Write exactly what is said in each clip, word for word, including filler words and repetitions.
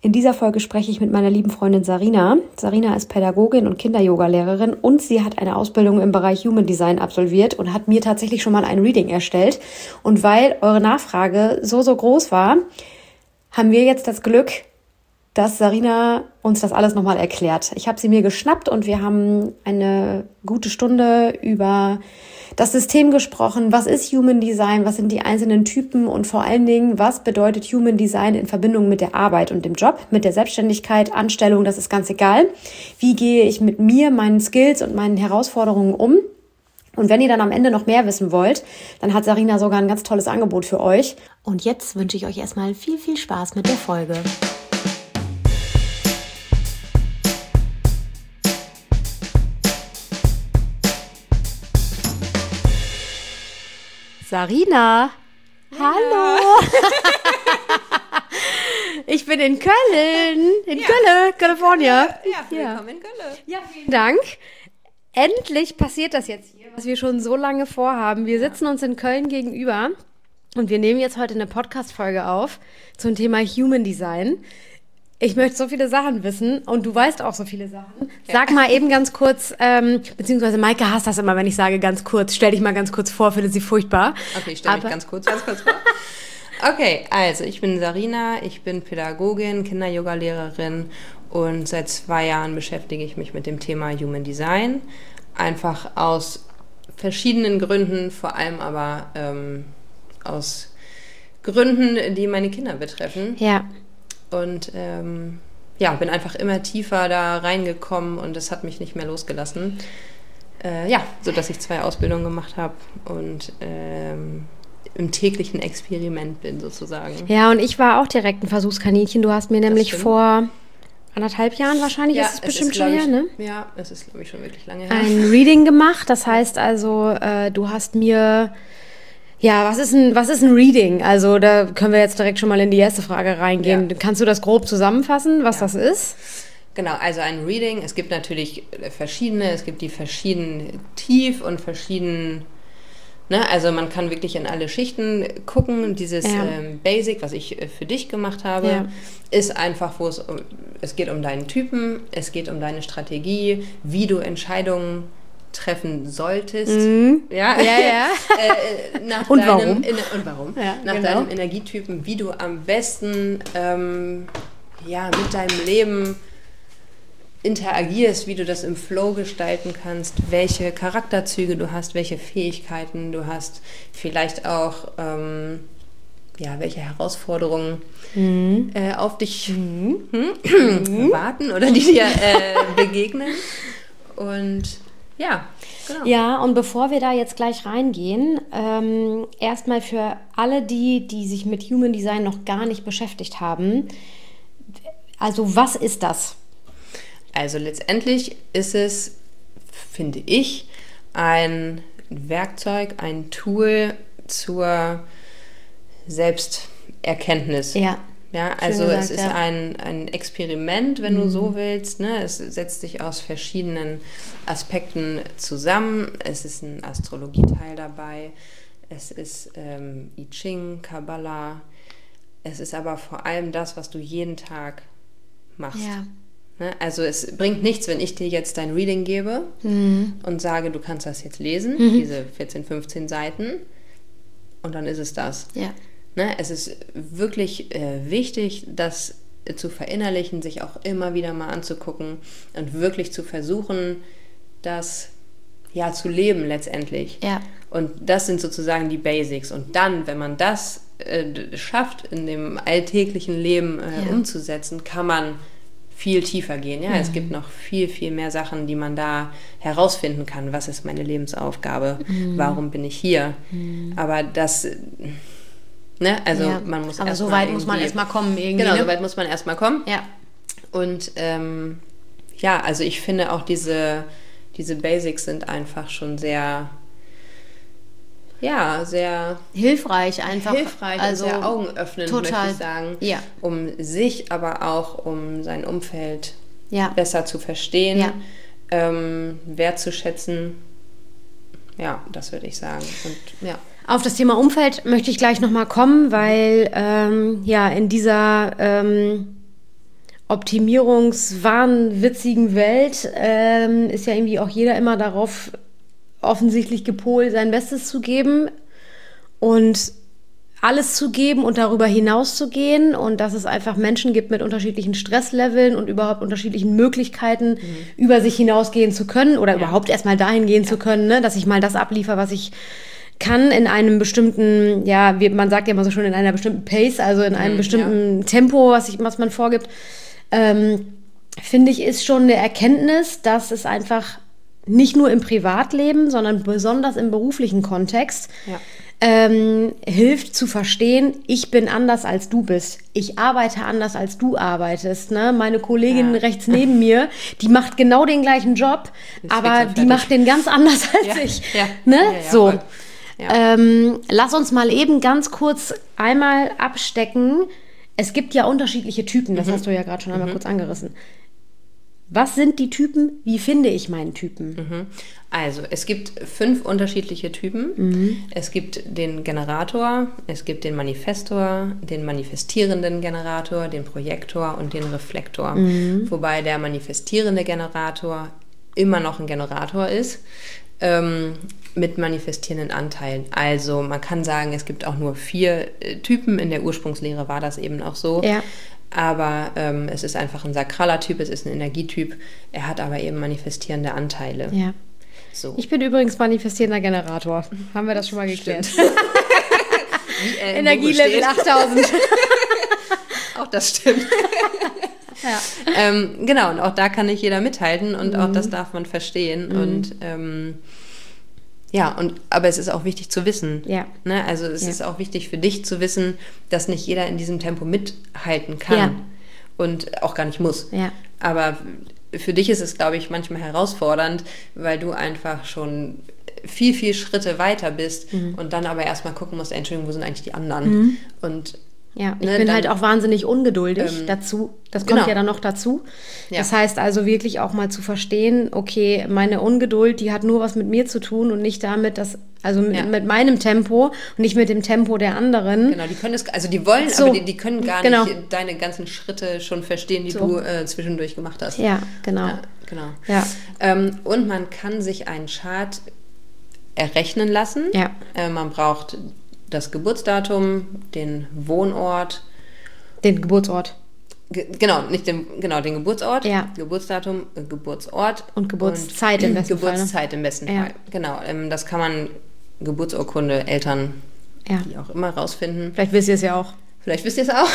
In dieser Folge spreche ich mit meiner lieben Freundin Sarina. Sarina ist Pädagogin und Kinder-Yoga-Lehrerin und sie hat eine Ausbildung im Bereich Human Design absolviert und hat mir tatsächlich schon mal ein Reading erstellt. Und weil eure Nachfrage so, so groß war, haben wir jetzt das Glück, dass Sarina uns das alles nochmal erklärt. Ich habe sie mir geschnappt und wir haben eine gute Stunde über das System gesprochen. Was ist Human Design? Was sind die einzelnen Typen? Und vor allen Dingen, was bedeutet Human Design in Verbindung mit der Arbeit und dem Job, mit der Selbstständigkeit, Anstellung? Das ist ganz egal. Wie gehe ich mit mir, meinen Skills und meinen Herausforderungen um? Und wenn ihr dann am Ende noch mehr wissen wollt, dann hat Sarina sogar ein ganz tolles Angebot für euch. Und jetzt wünsche ich euch erstmal viel, viel Spaß mit der Folge. Sarina, ja. Hallo. Ich bin in Köln, in ja. Köln, Kalifornien. Ja, willkommen in Köln. Ja, vielen Dank. Endlich passiert das jetzt hier, was wir schon so lange vorhaben. Wir sitzen uns in Köln gegenüber und wir nehmen jetzt heute eine Podcast-Folge auf zum Thema Human Design. Ich möchte so viele Sachen wissen und du weißt auch so viele Sachen. Sag ja. mal eben ganz kurz, ähm, beziehungsweise Maike hasst das immer, wenn ich sage ganz kurz. Stell dich mal ganz kurz vor, finde sie furchtbar. Okay, ich stelle mich ganz kurz, ganz kurz vor. Okay, also ich bin Sarina, ich bin Pädagogin, Kinder-Yoga-Lehrerin und seit zwei Jahren beschäftige ich mich mit dem Thema Human Design. Einfach aus verschiedenen Gründen, vor allem aber ähm, aus Gründen, die meine Kinder betreffen. Ja. Und ähm, ja, bin einfach immer tiefer da reingekommen und es hat mich nicht mehr losgelassen. Äh, ja, sodass ich zwei Ausbildungen gemacht habe und ähm, im täglichen Experiment bin sozusagen. Ja, und ich war auch direkt ein Versuchskaninchen. Du hast mir nämlich vor anderthalb Jahren wahrscheinlich, ja, ist es bestimmt ist, schon her, ne? Ja, es ist, glaube ich, schon wirklich lange her. Ein Reading gemacht. Das heißt also, äh, du hast mir... Ja, was ist ein, was ist ein Reading? Also da können wir jetzt direkt schon mal in die erste Frage reingehen. Ja. Kannst du das grob zusammenfassen, was ja. das ist? Genau, also ein Reading, es gibt natürlich verschiedene, es gibt die verschiedenen Tief- und verschiedenen, ne, also man kann wirklich in alle Schichten gucken. Dieses ja. ähm, Basic, was ich für dich gemacht habe, ja. ist einfach, wo es um, es geht um deinen Typen, es geht um deine Strategie, wie du Entscheidungen treffen solltest. Mhm. Ja, ja. ja. äh, nach und, deinem, warum? In, und warum? Ja, nach genau. deinem Energietypen, wie du am besten ähm, ja, mit deinem Leben interagierst, wie du das im Flow gestalten kannst, welche Charakterzüge du hast, welche Fähigkeiten du hast, vielleicht auch ähm, ja, welche Herausforderungen mhm. äh, auf dich mhm. hm, warten oder die dir äh, begegnen. Und ja, genau. Ja, und bevor wir da jetzt gleich reingehen, ähm, erstmal für alle die, die sich mit Human Design noch gar nicht beschäftigt haben, also was ist das? Also letztendlich ist es, finde ich, ein Werkzeug, ein Tool zur Selbsterkenntnis. Ja. Ja, also gesagt, es ist ja. ein, ein Experiment, wenn mhm. du so willst. Ne? Es setzt sich aus verschiedenen Aspekten zusammen. Es ist ein Astrologieteil dabei. Es ist ähm, I Ching, Kabbalah. Es ist aber vor allem das, was du jeden Tag machst. Ja. Ne? Also es bringt nichts, wenn ich dir jetzt dein Reading gebe mhm. und sage, du kannst das jetzt lesen, mhm. diese vierzehn, fünfzehn Seiten. Und dann ist es das. Ja. Ne, es ist wirklich äh, wichtig, das äh, zu verinnerlichen, sich auch immer wieder mal anzugucken und wirklich zu versuchen, das ja zu leben letztendlich. Ja. Und das sind sozusagen die Basics. Und dann, wenn man das äh, schafft, in dem alltäglichen Leben äh, ja. umzusetzen, kann man viel tiefer gehen. Ja, mhm. es gibt noch viel, viel mehr Sachen, die man da herausfinden kann. Was ist meine Lebensaufgabe? Mhm. Warum bin ich hier? Mhm. Aber das... Ne? Also ja, man muss aber erst so mal weit muss man erstmal kommen irgendwie. Genau, ne? so weit muss man erstmal kommen. Ja. Und ähm, ja, also ich finde auch diese, diese Basics sind einfach schon sehr, ja, sehr hilfreich einfach. Hilfreich also und sehr augenöffnend, total. möchte ich sagen. Ja. Um sich, aber auch um sein Umfeld ja. besser zu verstehen, ja. ähm, wertzuschätzen. Ja, das würde ich sagen. Und ja. Auf das Thema Umfeld möchte ich gleich nochmal kommen, weil ähm, ja in dieser ähm, optimierungswahnwitzigen Welt ähm, ist ja irgendwie auch jeder immer darauf offensichtlich gepolt, sein Bestes zu geben und alles zu geben und darüber hinaus zu gehen und dass es einfach Menschen gibt mit unterschiedlichen Stressleveln und überhaupt unterschiedlichen Möglichkeiten, mhm. über sich hinausgehen zu können oder ja. überhaupt erstmal dahin gehen ja. zu können, ne? Dass ich mal das abliefere, was ich kann in einem bestimmten, ja, wie man sagt ja immer so schon, in einer bestimmten Pace, also in einem mhm, bestimmten ja. Tempo, was, ich, was man vorgibt, ähm, finde ich, ist schon eine Erkenntnis, dass es einfach nicht nur im Privatleben, sondern besonders im beruflichen Kontext ja. ähm, hilft zu verstehen, ich bin anders als du bist. Ich arbeite anders als du arbeitest. Ne? Meine Kollegin ja. rechts neben mir, die macht genau den gleichen Job, ist aber die macht den ganz anders als ja. ich. Ja. Ne? Ja, ja, so. Ja. Ähm, lass uns mal eben ganz kurz einmal abstecken. Es gibt ja unterschiedliche Typen, das mhm. hast du ja gerade schon einmal mhm. kurz angerissen. Was sind die Typen? Wie finde ich meinen Typen? Mhm. Also, es gibt fünf unterschiedliche Typen. Mhm. Es gibt den Generator, es gibt den Manifestor, den manifestierenden Generator, den Projektor und den Reflektor. Mhm. Wobei der manifestierende Generator immer noch ein Generator ist, ähm, mit manifestierenden Anteilen. Also, man kann sagen, es gibt auch nur vier äh, Typen. In der Ursprungslehre war das eben auch so. Ja. Aber ähm, es ist einfach ein sakraler Typ, es ist ein Energietyp. Er hat aber eben manifestierende Anteile. Ja. So. Ich bin übrigens manifestierender Generator. Haben wir das schon mal geklärt? Wie, äh, Energielevel achttausend. Auch das stimmt. Ja. ähm, genau, und auch da kann nicht jeder mithalten und mhm. auch das darf man verstehen. Mhm. Und ähm, ja, und aber es ist auch wichtig zu wissen. Ja. Ne? Also es ja. ist auch wichtig für dich zu wissen, dass nicht jeder in diesem Tempo mithalten kann ja. und auch gar nicht muss. Ja. Aber für dich ist es, glaube ich, manchmal herausfordernd, weil du einfach schon viel, viel Schritte weiter bist mhm. und dann aber erstmal gucken musst, Entschuldigung, wo sind eigentlich die anderen? Mhm. Und ja, ich ne, bin dann, halt auch wahnsinnig ungeduldig ähm, dazu. Das kommt genau. ja dann noch dazu. Ja. Das heißt also wirklich auch mal zu verstehen, okay, meine Ungeduld, die hat nur was mit mir zu tun und nicht damit, dass, also mit, ja. mit meinem Tempo und nicht mit dem Tempo der anderen. Genau, die können es, also die wollen, so. aber die, die können gar genau. nicht deine ganzen Schritte schon verstehen, die so. du äh, zwischendurch gemacht hast. Ja, genau. Ja, genau. Ja. Ähm, und man kann sich einen Chart errechnen lassen. Ja. Äh, man braucht das Geburtsdatum, den Wohnort. Den Geburtsort. Ge- genau, nicht den, genau, den Geburtsort, ja. Geburtsdatum, äh, Geburtsort. Und Geburtszeit und im besten Geburtszeit Fall. im besten ja. Fall. Genau, ähm, das kann man, Geburtsurkunde, Eltern, ja. die auch immer rausfinden. Vielleicht wisst ihr es ja auch. Vielleicht wisst ihr es auch.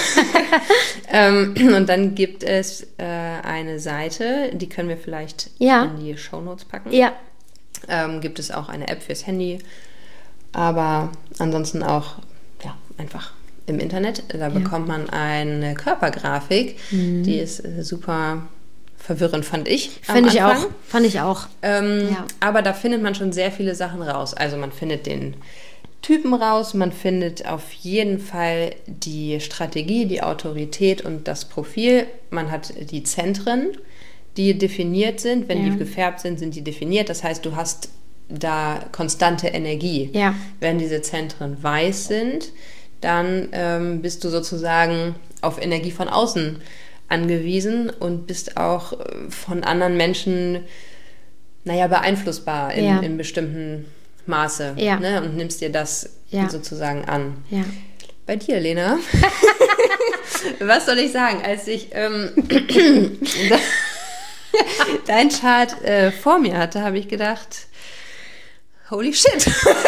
ähm, und dann gibt es äh, eine Seite, die können wir vielleicht ja. in die Shownotes packen. Ja. Ähm, gibt es auch eine App fürs Handy. Aber ansonsten auch ja, einfach im Internet. Da ja. bekommt man eine Körpergrafik, mhm. die ist äh, super verwirrend, fand ich. Finde ich auch. Fand ich auch. Ähm, ja. Aber da findet man schon sehr viele Sachen raus. Also man findet den Typen raus, man findet auf jeden Fall die Strategie, die Autorität und das Profil. Man hat die Zentren, die definiert sind. Wenn ja. die gefärbt sind, sind die definiert. Das heißt, du hast da konstante Energie. Ja. Wenn diese Zentren weiß sind, dann ähm, bist du sozusagen auf Energie von außen angewiesen und bist auch von anderen Menschen, naja, beeinflussbar in, ja. in bestimmten Maße. Ja. Ne? Und nimmst dir das ja. sozusagen an. Ja. Bei dir, Lena, was soll ich sagen, als ich ähm, dein Chart äh, vor mir hatte, habe ich gedacht, holy shit.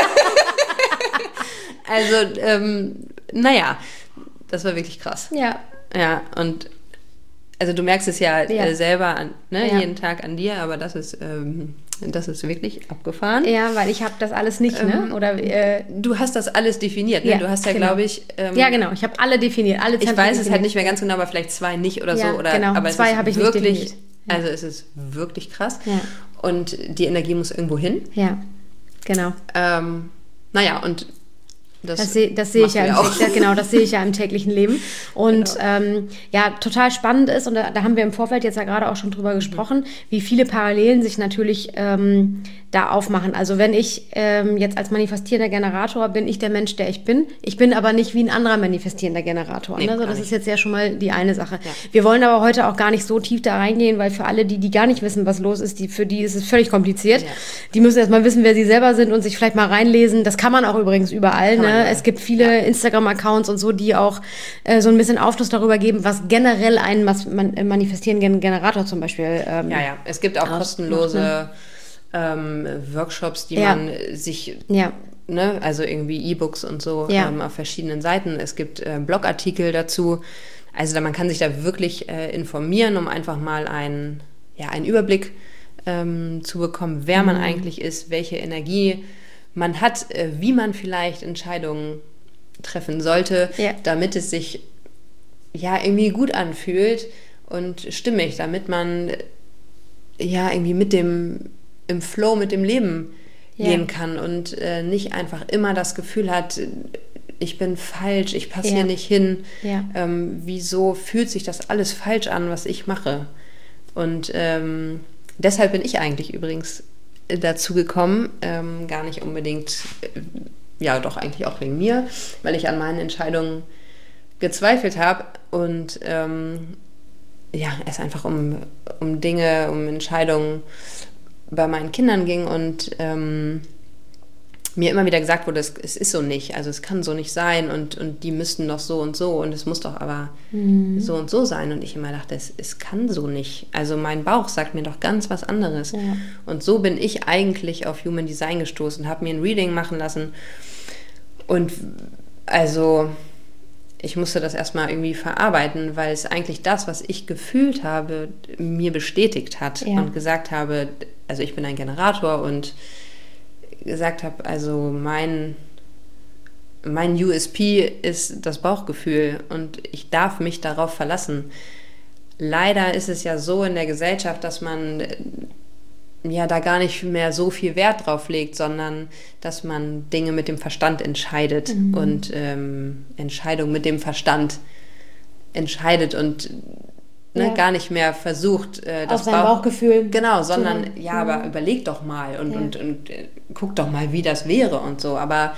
Also, ähm, naja, das war wirklich krass. Ja. Ja, und also du merkst es ja, ja. Äh, selber an, ne, ja. jeden Tag an dir, aber das ist, ähm, das ist wirklich abgefahren. Ja, weil ich habe das alles nicht, ähm, ne? Oder äh, du hast das alles definiert, ne? Ja, du hast ja, genau. glaube ich... Ähm, ja, genau, ich habe alle definiert, alle Zentren Ich weiß definiert. Es halt nicht mehr ganz genau, aber vielleicht zwei nicht oder ja, so. Oder, genau, aber zwei habe ich wirklich, nicht definiert. Ja. Also es ist wirklich krass. Ja. Und die Energie muss irgendwo hin. Ja, genau. Ähm, naja, und Das, das sehe das seh ich ja, im ja genau, das sehe ich ja im täglichen Leben. Und genau. ähm, ja, total spannend ist, und da, da haben wir im Vorfeld jetzt ja gerade auch schon drüber gesprochen, mhm. wie viele Parallelen sich natürlich ähm, da aufmachen. Also wenn ich ähm, jetzt als manifestierender Generator bin, ich der Mensch, der ich bin. Ich bin aber nicht wie ein anderer manifestierender Generator. Nee, ne? Also das nicht. Ist jetzt ja schon mal die eine Sache. Ja. Wir wollen aber heute auch gar nicht so tief da reingehen, weil für alle, die, die gar nicht wissen, was los ist, die, für die ist es völlig kompliziert. Ja. Die müssen erst mal wissen, wer sie selber sind und sich vielleicht mal reinlesen. Das kann man auch übrigens überall. Ne? Es gibt viele ja. Instagram-Accounts und so, die auch äh, so ein bisschen Aufschluss darüber geben, was generell ein mas- man- manifestierenden Generator zum Beispiel ähm, Ja, ja. Es gibt auch kostenlose macht, ne? Ähm, Workshops, die ja. man sich, ja. ne, also irgendwie E-Books und so ja. ähm, auf verschiedenen Seiten. Es gibt äh, Blogartikel dazu. Also da, man kann sich da wirklich äh, informieren, um einfach mal einen, ja, einen Überblick ähm, zu bekommen, wer mhm. man eigentlich ist, welche Energie man hat, äh, wie man vielleicht Entscheidungen treffen sollte, ja. damit es sich ja irgendwie gut anfühlt und stimmig, damit man ja irgendwie mit dem im Flow mit dem Leben ja. gehen kann und äh, nicht einfach immer das Gefühl hat, ich bin falsch, ich passe ja. hier nicht hin. Ja. Ähm, wieso fühlt sich das alles falsch an, was ich mache? Und ähm, deshalb bin ich eigentlich übrigens dazu gekommen, ähm, gar nicht unbedingt, äh, ja doch eigentlich auch wegen mir, weil ich an meinen Entscheidungen gezweifelt habe und ähm, ja, es einfach um, um Dinge, um Entscheidungen bei meinen Kindern ging und ähm, mir immer wieder gesagt wurde, es, es ist so nicht, also es kann so nicht sein und, und die müssten doch so und so und es muss doch aber mhm. so und so sein. Und ich immer dachte, es, es kann so nicht. Also mein Bauch sagt mir doch ganz was anderes. Ja. Und so bin ich eigentlich auf Human Design gestoßen, habe mir ein Reading machen lassen und also ich musste das erstmal irgendwie verarbeiten, weil es eigentlich das, was ich gefühlt habe, mir bestätigt hat ja. und gesagt habe, also ich bin ein Generator und gesagt habe, also mein, mein U S P ist das Bauchgefühl und ich darf mich darauf verlassen. Leider ist es ja so in der Gesellschaft, dass man ja da gar nicht mehr so viel Wert drauf legt, sondern dass man Dinge mit dem Verstand entscheidet mhm. und ähm, Entscheidungen mit dem Verstand entscheidet und ne, ja. gar nicht mehr versucht, äh, das auf sein Bauch, Bauchgefühl. Genau, sondern zu, ja, aber überleg doch mal und, ja. und, und äh, guck doch mal, wie das wäre und so. Aber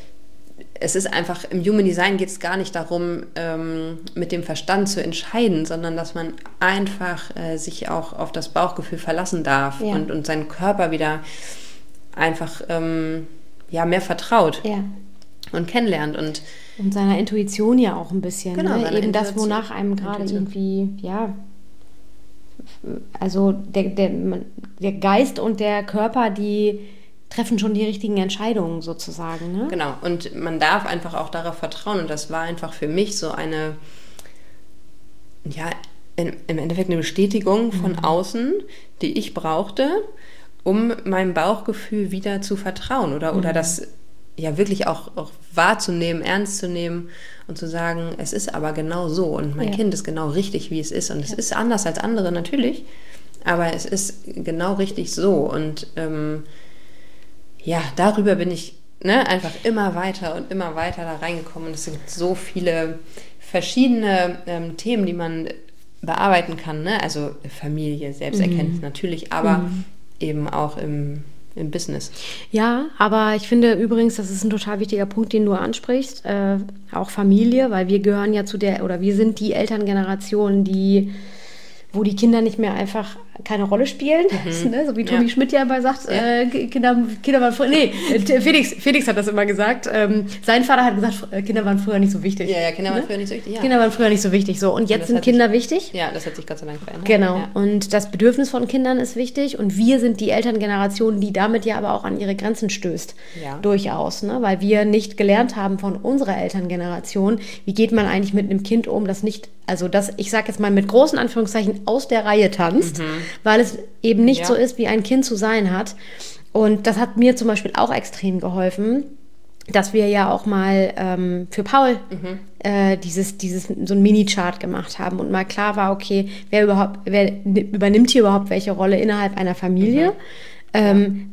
es ist einfach, im Human Design geht es gar nicht darum, ähm, mit dem Verstand zu entscheiden, sondern dass man einfach äh, sich auch auf das Bauchgefühl verlassen darf ja. und, und seinen Körper wieder einfach ähm, ja, mehr vertraut ja. und kennenlernt. Und, und seiner Intuition ja auch ein bisschen. Genau, ne? Eben das, wonach einem gerade irgendwie, ja, also der, der, der Geist und der Körper, die treffen schon die richtigen Entscheidungen sozusagen. Ne? Genau, und man darf einfach auch darauf vertrauen. Und das war einfach für mich so eine, ja, in, im Endeffekt eine Bestätigung von mhm. außen, die ich brauchte, um meinem Bauchgefühl wieder zu vertrauen oder, mhm. oder das ja wirklich auch, auch wahrzunehmen, ernst zu nehmen und zu sagen, es ist aber genau so und mein ja. Kind ist genau richtig, wie es ist. Und es ja. ist anders als andere natürlich, aber es ist genau richtig so. Und ähm, ja, darüber bin ich ne, einfach immer weiter und immer weiter da reingekommen. Und es gibt so viele verschiedene ähm, Themen, die man bearbeiten kann. Ne? Also Familie, Selbsterkenntnis mhm. natürlich, aber mhm. eben auch im, im Business. Ja, aber ich finde übrigens, das ist ein total wichtiger Punkt, den du ansprichst, äh, auch Familie, weil wir gehören ja zu der, oder wir sind die Elterngeneration, die wo die Kinder nicht mehr einfach keine Rolle spielen, mhm. ne? So wie Tobi ja. Schmidt ja immer sagt, ja. äh, Kinder, Kinder waren früher, nee, Felix, Felix hat das immer gesagt, ähm, sein Vater hat gesagt, Kinder waren früher nicht so wichtig. Ja, ja, Kinder waren ne? früher nicht so wichtig, ja. Kinder waren früher nicht so wichtig, so, und jetzt sind Kinder sich, wichtig. Ja, das hat sich Gott sei Dank verändert. Genau, ja. und das Bedürfnis von Kindern ist wichtig und wir sind die Elterngeneration, die damit ja aber auch an ihre Grenzen stößt, ja. durchaus, ne? Weil wir nicht gelernt haben von unserer Elterngeneration, wie geht man eigentlich mit einem Kind um, das nicht, also das, ich sag jetzt mal mit großen Anführungszeichen, aus der Reihe tanzt, mhm. weil es eben nicht ja. so ist, wie ein Kind zu sein hat. Und das hat mir zum Beispiel auch extrem geholfen, dass wir ja auch mal ähm, für Paul mhm. äh, dieses, dieses, so ein Mini-Chart gemacht haben und mal klar war, okay, wer überhaupt, wer übernimmt hier überhaupt welche Rolle innerhalb einer Familie? Mhm. Ähm,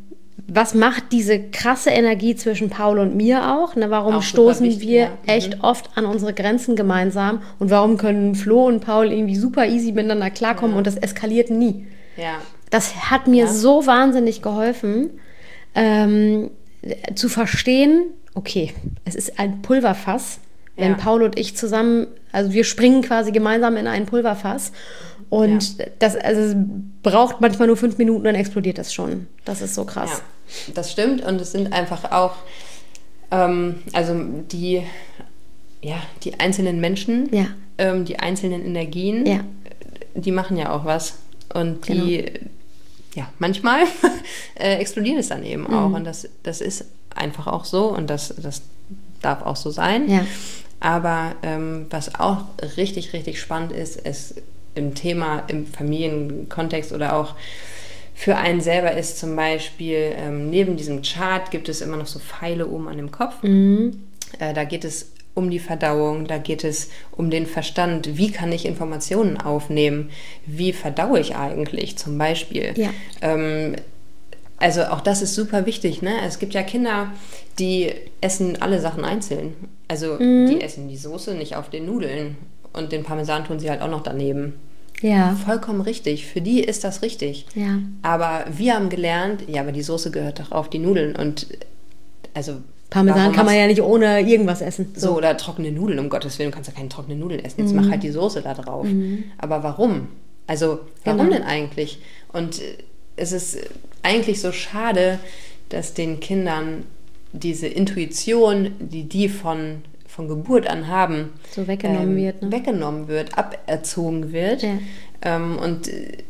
was macht diese krasse Energie zwischen Paul und mir auch? Ne, warum auch stoßen wichtig, wir ja. echt mhm. oft an unsere Grenzen gemeinsam? Und warum können Flo und Paul irgendwie super easy miteinander klarkommen ja. und das eskaliert nie? Ja. Das hat mir ja. so wahnsinnig geholfen, ähm, zu verstehen, okay, es ist ein Pulverfass, wenn ja. Paul und ich zusammen, also wir springen quasi gemeinsam in ein Pulverfass und ja. das also es braucht manchmal nur fünf Minuten, dann explodiert das schon. Das ist so krass. Ja, das stimmt und es sind einfach auch ähm, also die, ja, die einzelnen Menschen, ja. ähm, die einzelnen Energien, ja. die machen ja auch was und die, genau. ja, manchmal äh, explodiert es dann eben mhm. auch und das, das ist einfach auch so und das, das darf auch so sein. Ja. Aber ähm, was auch richtig, richtig spannend ist, ist im Thema, im Familienkontext oder auch für einen selber ist zum Beispiel, ähm, neben diesem Chart gibt es immer noch so Pfeile oben an dem Kopf. Mhm. Äh, da geht es um die Verdauung, da geht es um den Verstand. Wie kann ich Informationen aufnehmen? Wie verdaue ich eigentlich zum Beispiel? Ja. Ähm, also auch das ist super wichtig. Ne? Es gibt ja Kinder, die essen alle Sachen einzeln. Also mhm. die essen die Soße nicht auf den Nudeln und den Parmesan tun sie halt auch noch daneben. Ja. Vollkommen richtig. Für die ist das richtig. Ja. Aber wir haben gelernt, ja, aber die Soße gehört doch auf die Nudeln und also Parmesan kann man ja nicht ohne irgendwas essen. So. so, oder trockene Nudeln, um Gottes Willen, du kannst ja keine trockenen Nudeln essen. Jetzt mhm. mach halt die Soße da drauf. Mhm. Aber warum? Also, warum genau. denn eigentlich? Und es ist eigentlich so schade, dass den Kindern diese Intuition, die die von, von Geburt an haben, so weggenommen ähm, wird. Ne? Weggenommen wird, aberzogen wird. Ja. Ähm, und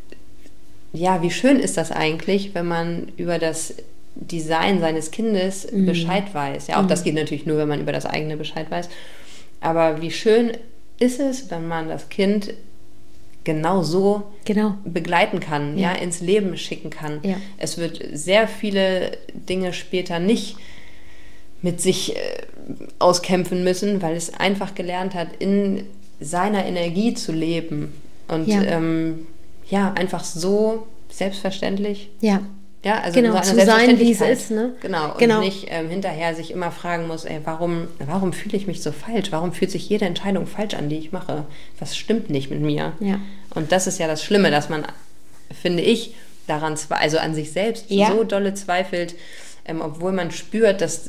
ja, wie schön ist das eigentlich, wenn man über das Design seines Kindes mhm. Bescheid weiß. Ja, auch mhm. das geht natürlich nur, wenn man über das eigene Bescheid weiß. Aber wie schön ist es, wenn man das Kind genau so genau. begleiten kann, ja. ja, ins Leben schicken kann. Ja. Es wird sehr viele Dinge später nicht mit sich äh, auskämpfen müssen, weil es einfach gelernt hat, in seiner Energie zu leben. Und ja, ähm, ja einfach so selbstverständlich. Ja. Ja, also genau, zu sein, wie es ist. Ne? Genau, und genau. nicht ähm, hinterher sich immer fragen muss, ey, warum, warum fühle ich mich so falsch? Warum fühlt sich jede Entscheidung falsch an, die ich mache? Was stimmt nicht mit mir? Ja. Und das ist ja das Schlimme, dass man, finde ich, daran, also an sich selbst ja. so dolle zweifelt, ähm, obwohl man spürt, dass, äh,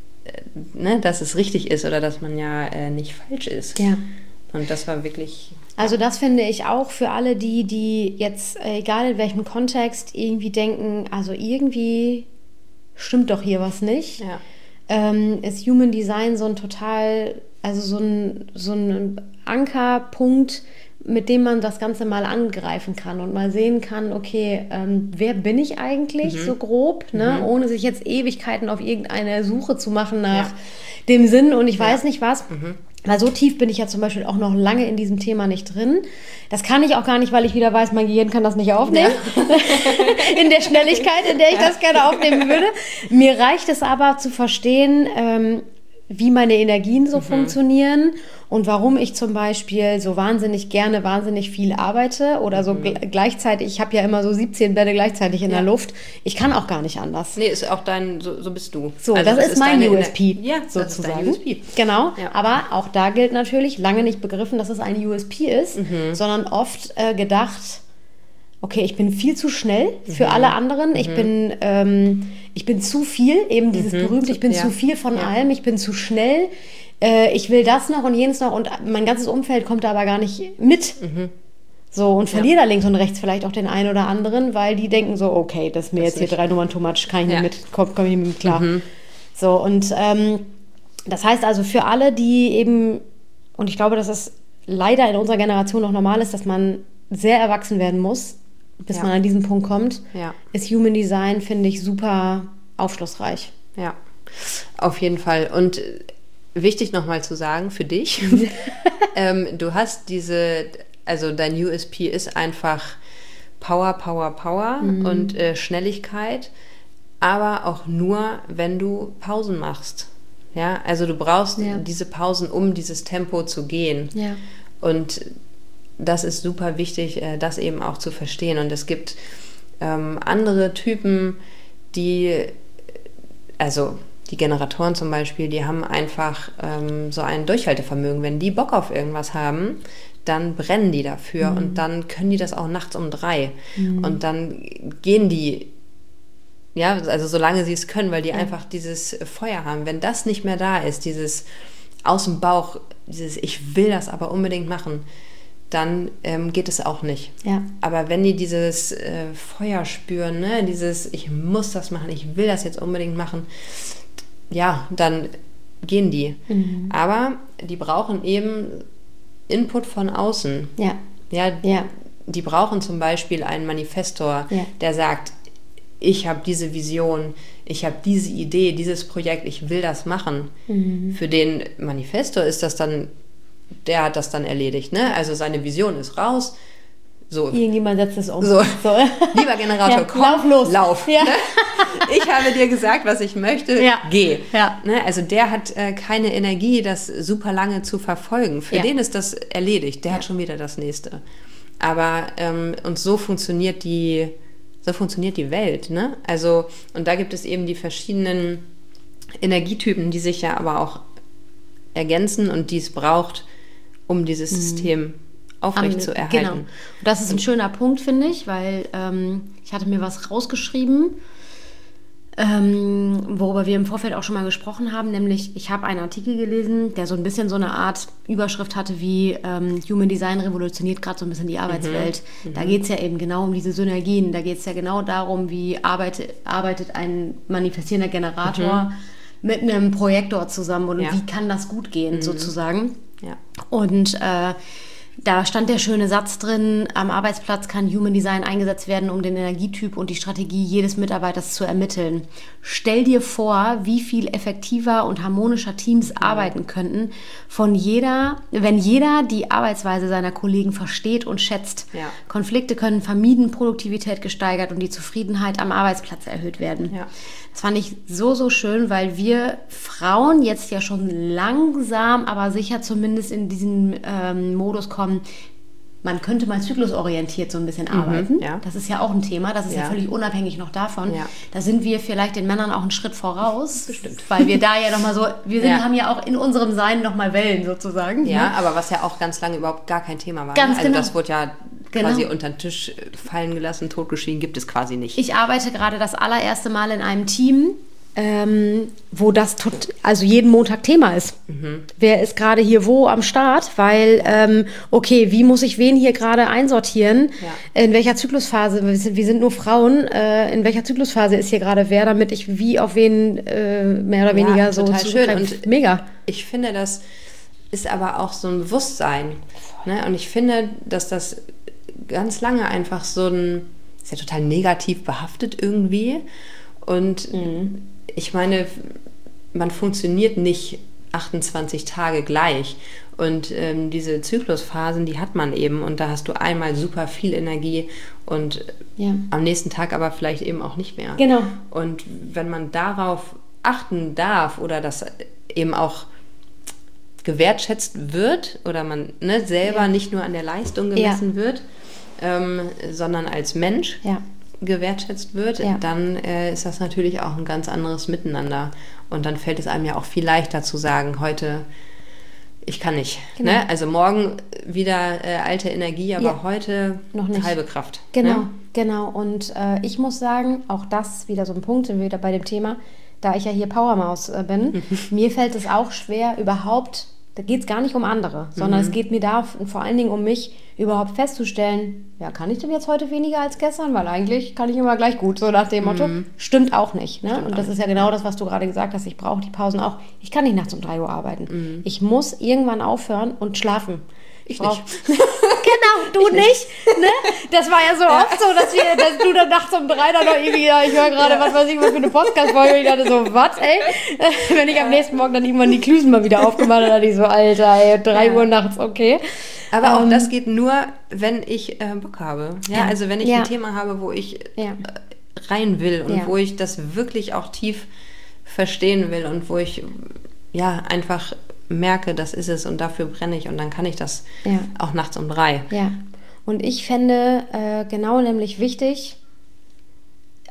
ne, dass es richtig ist oder dass man ja äh, nicht falsch ist. Ja. Und das war wirklich... Also das finde ich auch für alle die, die jetzt, egal in welchem Kontext, irgendwie denken, also irgendwie stimmt doch hier was nicht. Ja. Ähm, ist Human Design so ein total, also so ein, so ein Ankerpunkt, mit dem man das Ganze mal angreifen kann und mal sehen kann, okay, ähm, wer bin ich eigentlich, mhm. so grob, ne? Mhm. Ohne sich jetzt Ewigkeiten auf irgendeine Suche zu machen nach ja. dem Sinn und ich weiß ja. nicht was. Mhm. Weil so tief bin ich ja zum Beispiel auch noch lange in diesem Thema nicht drin. Das kann ich auch gar nicht, weil ich wieder weiß, mein Gehirn kann das nicht aufnehmen. Ja. In der Schnelligkeit, in der ich ja. das gerne aufnehmen würde. Mir reicht es aber zu verstehen, ähm, wie meine Energien so mhm. funktionieren und warum ich zum Beispiel so wahnsinnig gerne, wahnsinnig viel arbeite oder so mhm. gl- gleichzeitig, ich habe ja immer so siebzehn Bälle gleichzeitig in ja. der Luft. Ich kann auch gar nicht anders. Nee, ist auch dein, so, so bist du. So, also das, das ist mein U S P, ja, sozusagen. Das ist dein U S P. Genau, ja. aber auch da gilt natürlich, lange nicht begriffen, dass es ein U S P ist, mhm. sondern oft äh, gedacht, okay, ich bin viel zu schnell für mhm. alle anderen. Mhm. Ich bin ähm, ich bin zu viel, eben dieses mhm. berühmte, ich bin ja. zu viel von ja. allem, ich bin zu schnell, äh, ich will das noch und jenes noch und mein ganzes Umfeld kommt da aber gar nicht mit. Mhm. So, und verliere ja. da links und rechts vielleicht auch den einen oder anderen, weil die denken so, okay, das ist mir das jetzt hier drei Nummern too much, kann ich ja. nicht mit, komm, komm ich nicht mit klar. Mhm. So, und ähm, das heißt also für alle, die eben, und ich glaube, dass es leider in unserer Generation noch normal ist, dass man sehr erwachsen werden muss, bis ja. man an diesen Punkt kommt, ja. ist Human Design, finde ich, super aufschlussreich. Ja, auf jeden Fall. Und wichtig nochmal zu sagen für dich, ähm, du hast diese, also dein U S P ist einfach Power, Power, Power mhm. und äh, Schnelligkeit, aber auch nur, wenn du Pausen machst. Ja, also du brauchst ja. diese Pausen, um dieses Tempo zu gehen. Ja. Und das ist super wichtig, das eben auch zu verstehen. Und es gibt ähm, andere Typen, die, also die Generatoren zum Beispiel, die haben einfach ähm, so ein Durchhaltevermögen. Wenn die Bock auf irgendwas haben, dann brennen die dafür mhm. und dann können die das auch nachts um drei. Mhm. Und dann gehen die, ja, also solange sie es können, weil die ja. einfach dieses Feuer haben. Wenn das nicht mehr da ist, dieses aus dem Bauch, dieses ich will das aber unbedingt machen, dann ähm, geht es auch nicht. Ja. Aber wenn die dieses äh, Feuer spüren, ne, dieses ich muss das machen, ich will das jetzt unbedingt machen, ja, dann gehen die. Mhm. Aber die brauchen eben Input von außen. Ja. Ja, ja. Die brauchen zum Beispiel einen Manifestor, ja. der sagt, ich habe diese Vision, ich habe diese Idee, dieses Projekt, ich will das machen. Mhm. Für den Manifestor ist das dann, der hat das dann erledigt. Ne? Also seine Vision ist raus. So. Irgendjemand setzt es um. So. So. Lieber Generator, ja, komm, lauf los. Lauf. Ja. Ne? Ich habe dir gesagt, was ich möchte, ja. geh. Ja. Ne? Also der hat äh, keine Energie, das super lange zu verfolgen. Für ja. den ist das erledigt. Der ja. hat schon wieder das Nächste. Aber ähm, und so funktioniert die, so funktioniert die Welt. Ne? Also, und da gibt es eben die verschiedenen Energietypen, die sich ja aber auch ergänzen und die es braucht, um dieses mhm. System aufrecht zu erhalten. Genau. Und das ist ein schöner Punkt, finde ich, weil ähm, ich hatte mir was rausgeschrieben, ähm, worüber wir im Vorfeld auch schon mal gesprochen haben, nämlich ich habe einen Artikel gelesen, der so ein bisschen so eine Art Überschrift hatte wie ähm, Human Design revolutioniert gerade so ein bisschen die Arbeitswelt. Mhm. Da geht es ja eben genau um diese Synergien, da geht es ja genau darum, wie arbeitet, arbeitet ein manifestierender Generator mhm. mit einem Projektor zusammen und ja. wie kann das gut gehen, mhm. sozusagen. Ja. Und äh, da stand der schöne Satz drin, am Arbeitsplatz kann Human Design eingesetzt werden, um den Energietyp und die Strategie jedes Mitarbeiters zu ermitteln. Stell dir vor, wie viel effektiver und harmonischer Teams mhm. arbeiten könnten, von jeder, wenn jeder die Arbeitsweise seiner Kollegen versteht und schätzt. Ja. Konflikte können vermieden, Produktivität gesteigert und die Zufriedenheit am Arbeitsplatz erhöht werden. Ja. Das fand ich so, so schön, weil wir Frauen jetzt ja schon langsam, aber sicher zumindest in diesen ähm, Modus kommen, man könnte mal zyklusorientiert so ein bisschen arbeiten. Mhm, ja. Das ist ja auch ein Thema, das ist ja, ja völlig unabhängig noch davon. Ja. Da sind wir vielleicht den Männern auch einen Schritt voraus. Bestimmt. Weil wir da ja nochmal so, wir sind, ja. haben ja auch in unserem Sein nochmal Wellen sozusagen. Ja, ne? aber was ja auch ganz lange überhaupt gar kein Thema war. Ganz also genau. das wurde ja genau. quasi unter den Tisch fallen gelassen, totgeschwiegen, gibt es quasi nicht. Ich arbeite gerade das allererste Mal in einem Team, Ähm, wo das tot, also jeden Montag Thema ist. Mhm. Wer ist gerade hier wo am Start? Weil, ähm, okay, wie muss ich wen hier gerade einsortieren? Ja. In welcher Zyklusphase? Wir sind, wir sind nur Frauen. Äh, in welcher Zyklusphase ist hier gerade wer, damit ich wie auf wen äh, mehr oder weniger ja, so total schön. Und mega. Ich finde, das ist aber auch so ein Bewusstsein. Ne? Und ich finde, dass das ganz lange einfach so ein, ist ja total negativ behaftet irgendwie. Und mhm. ich meine, man funktioniert nicht achtundzwanzig Tage gleich. Und ähm, diese Zyklusphasen, die hat man eben. Und da hast du einmal super viel Energie und ja. am nächsten Tag aber vielleicht eben auch nicht mehr. Genau. Und wenn man darauf achten darf oder das eben auch gewertschätzt wird oder man ne, selber ja. nicht nur an der Leistung gemessen ja. wird, ähm, sondern als Mensch, ja. gewertschätzt wird, ja. dann äh, ist das natürlich auch ein ganz anderes Miteinander. Und dann fällt es einem ja auch viel leichter zu sagen, heute, ich kann nicht. Genau. Ne? Also morgen wieder äh, alte Energie, aber ja. heute noch nicht. Halbe Kraft. Genau, ne? genau. Und äh, ich muss sagen, auch das wieder so ein Punkt, sind wir wieder bei dem Thema, da ich ja hier Powermaus äh, bin, mir fällt es auch schwer, überhaupt, da geht es gar nicht um andere, sondern mhm. es geht mir da vor allen Dingen um mich, überhaupt festzustellen, ja, kann ich denn jetzt heute weniger als gestern? Weil eigentlich kann ich immer gleich gut, so nach dem Motto. Mhm. Stimmt auch nicht. Ne? Stimmt und das auch. Ist ja genau das, was du gerade gesagt hast. Ich brauche die Pausen auch. Ich kann nicht nachts um drei Uhr arbeiten. Mhm. Ich muss irgendwann aufhören und schlafen. Ich brauch... nicht. Genau, du nicht. nicht ne? Das war ja so ja. oft so, dass, wir, dass du dann nachts um drei dann noch irgendwie, ja, ich höre gerade, ja. was weiß ich, was für eine Podcast-Folge. Und ich dachte so, was, ey? Wenn ich am nächsten Morgen dann irgendwann die Klüsen mal wieder aufgemacht habe, dachte ich so, Alter, ey, drei ja. Uhr nachts, okay. Aber auch ähm, das geht nur, wenn ich äh, Bock habe. Ja, ja. Also wenn ich ja. ein Thema habe, wo ich ja. äh, rein will und ja. wo ich das wirklich auch tief verstehen will und wo ich ja einfach merke, das ist es und dafür brenne ich und dann kann ich das ja. auch nachts um drei. Ja, und ich fände äh, genau nämlich wichtig,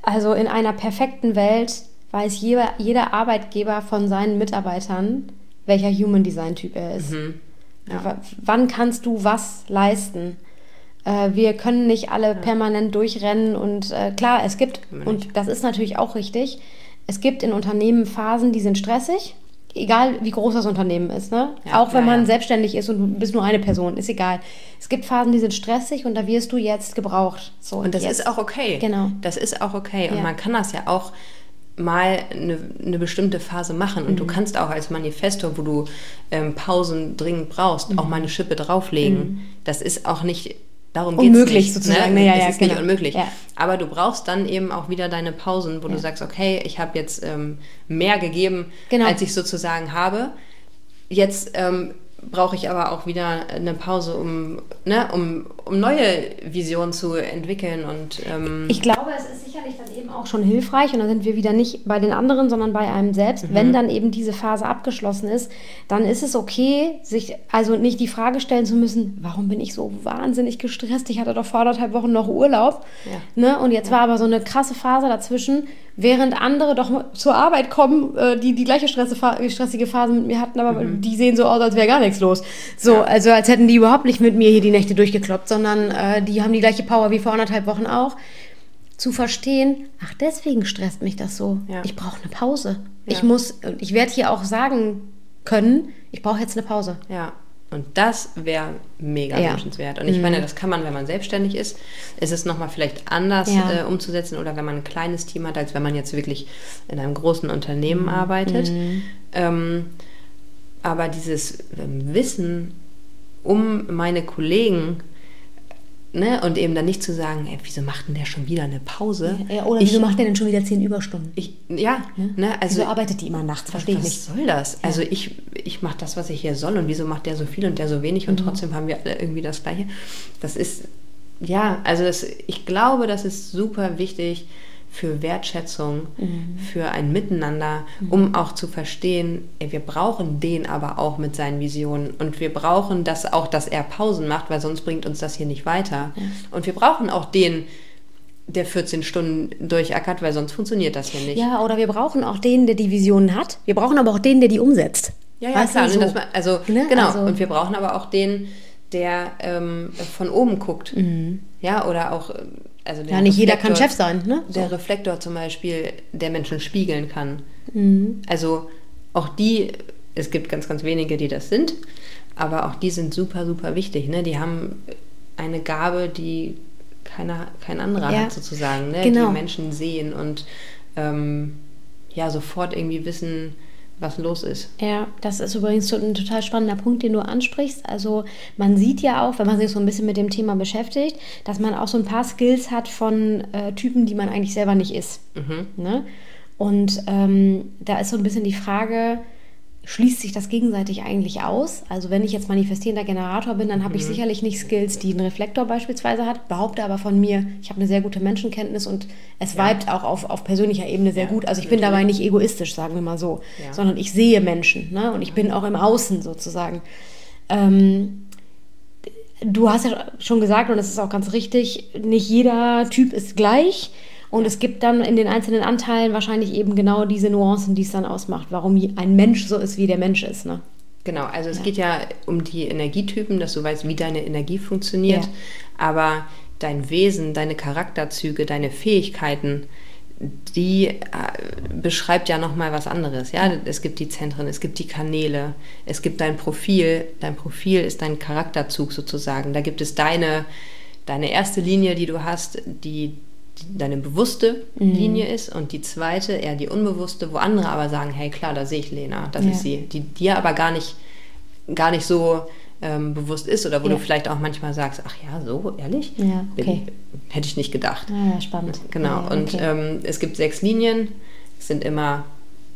Also in einer perfekten Welt weiß jeder, jeder Arbeitgeber von seinen Mitarbeitern, welcher Human Design Typ er ist. Mhm. Ja. W- wann kannst du was leisten? Äh, wir können nicht alle ja. permanent durchrennen und äh, klar, es gibt, und das ist natürlich auch richtig, es gibt in Unternehmen Phasen, die sind stressig, egal wie groß das Unternehmen ist. Ne? Ja, auch wenn ja, man ja. selbstständig ist und du bist nur eine Person, ist egal. Es gibt Phasen, die sind stressig und da wirst du jetzt gebraucht. So, und das jetzt. ist auch okay. Genau. Das ist auch okay. Und man kann das ja auch mal eine, eine bestimmte Phase machen. Und mhm. du kannst auch als Manifestor, wo du ähm, Pausen dringend brauchst, mhm. auch mal eine Schippe drauflegen. Mhm. Das ist auch nicht... Darum geht's unmöglich nicht, sozusagen. Ne? Ja, es ja, ist genau. nicht unmöglich. Ja. Aber du brauchst dann eben auch wieder deine Pausen, wo ja. du sagst, okay, ich habe jetzt ähm, mehr gegeben, genau. als ich sozusagen habe. Jetzt ähm, brauche ich aber auch wieder eine Pause, um, ne, um, um neue Visionen zu entwickeln. Und, ähm ich glaube, es ist sicherlich dann eben auch schon hilfreich, und dann sind wir wieder nicht bei den anderen, sondern bei einem selbst. Mhm. Wenn dann eben diese Phase abgeschlossen ist, dann ist es okay, sich also nicht die Frage stellen zu müssen, warum bin ich so wahnsinnig gestresst? Ich hatte doch vor anderthalb Wochen noch Urlaub. Ja. Ne? Und jetzt ja. war aber so eine krasse Phase dazwischen, während andere doch zur Arbeit kommen, die die gleiche stressige Phase mit mir hatten, aber mhm. die sehen so aus, als wäre gar nichts los. So, ja. also als hätten die überhaupt nicht mit mir hier die Nächte durchgekloppt, sondern äh, die haben die gleiche Power wie vor anderthalb Wochen auch. Zu verstehen, ach, deswegen stresst mich das so. Ja. Ich brauche eine Pause. Ja. Ich muss, ich werde hier auch sagen können, ich brauche jetzt eine Pause. Ja. Und das wäre mega ja. wünschenswert. Und ich mhm. meine, das kann man, wenn man selbstständig ist. Es ist nochmal vielleicht anders ja. äh, umzusetzen oder wenn man ein kleines Team hat, als wenn man jetzt wirklich in einem großen Unternehmen mhm. arbeitet. Mhm. Ähm, aber dieses ähm, Wissen um meine Kollegen, ne, und eben dann nicht zu sagen, ey, wieso macht denn der schon wieder eine Pause? Ja, oder ich, wieso macht der denn schon wieder zehn Überstunden? Ich, ja, ne? Ne, also wieso arbeitet die immer nachts? Verstehe ich nicht. Was soll das? Ja. Also ich, ich mache das, was ich hier soll, und wieso macht der so viel und der so wenig, und mhm. trotzdem haben wir alle irgendwie das Gleiche. Das ist, ja, also das, ich glaube, das ist super wichtig für Wertschätzung, mhm. für ein Miteinander, mhm. um auch zu verstehen, ey, wir brauchen den aber auch mit seinen Visionen, und wir brauchen das auch, dass er Pausen macht, weil sonst bringt uns das hier nicht weiter. Ja. Und wir brauchen auch den, der vierzehn Stunden durchackert, weil sonst funktioniert das hier nicht. Ja, oder wir brauchen auch den, der die Visionen hat. Wir brauchen aber auch den, der die umsetzt. Ja, ja, weißt klar. So? Das, also, ne? Genau. Also, und wir brauchen aber auch den, der ähm, von oben guckt. Mhm. Ja, oder auch... Also ja, nicht jeder kann Chef sein, ne? Der so. Reflektor zum Beispiel, der Menschen spiegeln kann. Mhm. Also auch die, es gibt ganz, ganz wenige, die das sind, aber auch die sind super, super wichtig. Ne? Die haben eine Gabe, die keiner, kein anderer ja. hat sozusagen. Ne? Genau. Die Menschen sehen und ähm, ja, sofort irgendwie wissen, was los ist. Ja, das ist übrigens ein total spannender Punkt, den du ansprichst. Also man sieht ja auch, wenn man sich so ein bisschen mit dem Thema beschäftigt, dass man auch so ein paar Skills hat von äh, Typen, die man eigentlich selber nicht ist. Mhm. Ne? Und ähm, da ist so ein bisschen die Frage, schließt sich das gegenseitig eigentlich aus? Also wenn ich jetzt manifestierender Generator bin, dann habe mhm. ich sicherlich nicht Skills, die ein Reflektor beispielsweise hat, behaupte aber von mir, ich habe eine sehr gute Menschenkenntnis und es ja. vibet auch auf, auf persönlicher Ebene sehr ja, gut. Also ich natürlich. bin dabei nicht egoistisch, sagen wir mal so, ja. sondern ich sehe Menschen, ne? Und ich bin auch im Außen sozusagen. Ähm, du hast ja schon gesagt, und das ist auch ganz richtig, nicht jeder Typ ist gleich. Und es gibt dann in den einzelnen Anteilen wahrscheinlich eben genau diese Nuancen, die es dann ausmacht, warum ein Mensch so ist, wie der Mensch ist. Ne? Genau, also es ja. geht ja um die Energietypen, dass du weißt, wie deine Energie funktioniert. Ja. Aber dein Wesen, deine Charakterzüge, deine Fähigkeiten, die äh, beschreibt ja nochmal was anderes. Ja? Es gibt die Zentren, es gibt die Kanäle, es gibt dein Profil. Dein Profil ist dein Charakterzug sozusagen. Da gibt es deine, deine erste Linie, die du hast, die deine bewusste mhm. Linie ist, und die zweite eher die unbewusste, wo andere aber sagen, hey klar, da sehe ich Lena, das ja. ist sie, die dir aber gar nicht, gar nicht so ähm, bewusst ist, oder wo ja. du vielleicht auch manchmal sagst, ach ja, so, ehrlich? Ja, okay. Bin, hätte ich nicht gedacht. Ja, spannend. Genau, ja, okay. und ähm, es gibt sechs Linien, es sind immer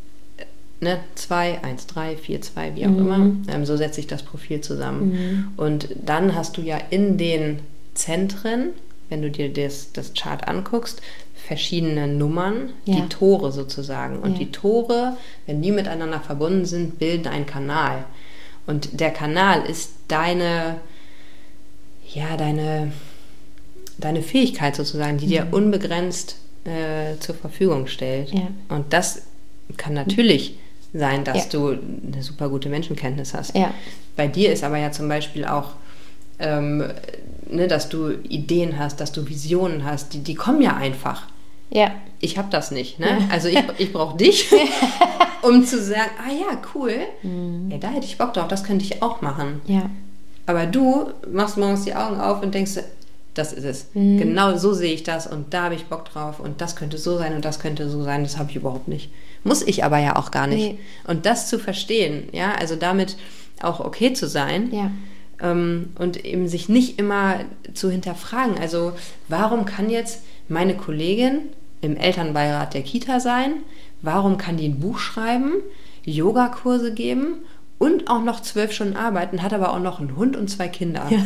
ne, zwei, eins, drei, vier, zwei, wie auch mhm. immer. Ähm, so setzt sich das Profil zusammen. Mhm. Und dann hast du ja in den Zentren, wenn du dir das, das Chart anguckst, verschiedene Nummern, ja. die Tore sozusagen. Und ja. die Tore, wenn die miteinander verbunden sind, bilden einen Kanal. Und der Kanal ist deine, ja, deine, deine Fähigkeit sozusagen, die mhm. dir unbegrenzt äh, zur Verfügung stellt. Ja. Und das kann natürlich sein, dass ja. du eine super gute Menschenkenntnis hast. Ja. Bei dir ist aber ja zum Beispiel auch, ähm, ne, dass du Ideen hast, dass du Visionen hast, die, die kommen ja einfach. Ja. Ich habe das nicht. Ne? Also ich, ich brauche dich, um zu sagen, ah ja, cool, mhm. ja, da hätte ich Bock drauf, das könnte ich auch machen. Ja. Aber du machst morgens die Augen auf und denkst, das ist es. Mhm. Genau so sehe ich das und da habe ich Bock drauf und das könnte so sein und das könnte so sein, das habe ich überhaupt nicht. Muss ich aber ja auch gar nicht. Nee. Und das zu verstehen, ja, also damit auch okay zu sein, ja. ähm, und eben sich nicht immer zu hinterfragen. Also warum kann jetzt meine Kollegin im Elternbeirat der Kita sein? Warum kann die ein Buch schreiben, Yogakurse geben und auch noch zwölf Stunden arbeiten, hat aber auch noch einen Hund und zwei Kinder? Ja,